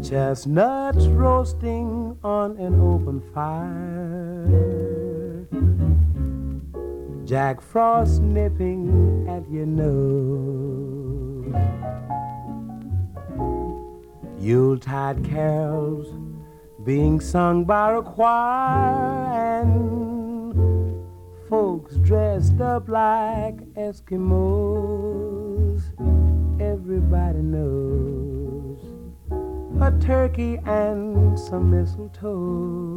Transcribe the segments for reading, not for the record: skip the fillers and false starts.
Chestnuts roasting on an open fire, Jack Frost nipping at your nose, Yuletide carols being sung by a choir, and folks dressed up like Eskimos. Everybody knows a turkey and some mistletoe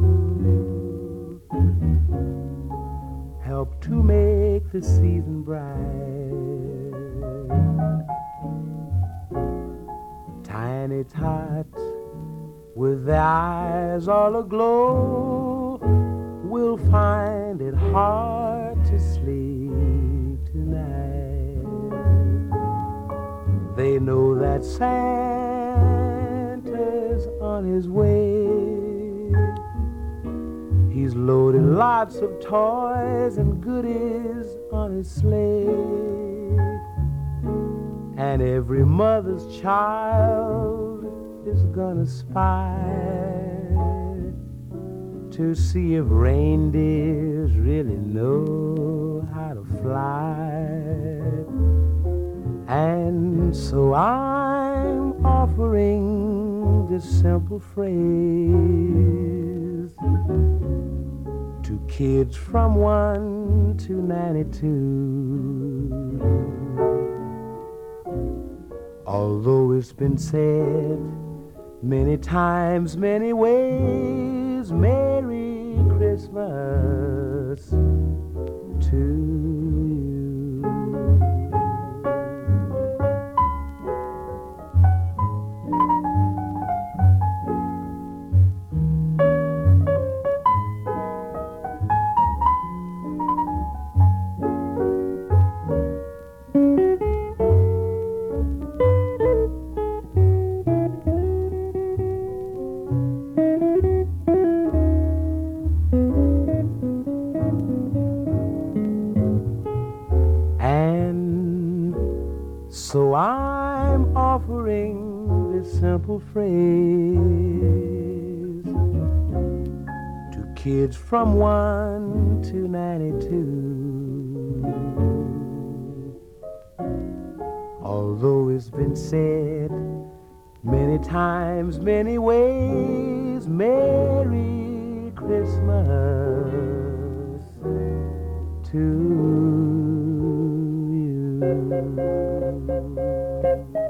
help to make the season bright. Tiny tots with their eyes all aglow will find it hard to sleep tonight. They know that Santa's on his way. He's loaded lots of toys and goodies on his sleigh, and every mother's child is gonna spy to see if reindeers really know how to fly. And so I'm offering this simple phrase to kids from 1 to 92. Although it's been said many times, many ways, Merry Christmas to you. So I'm offering this simple phrase to kids from 1 to 92. Although it's been said many times, many ways, Merry Christmas to you.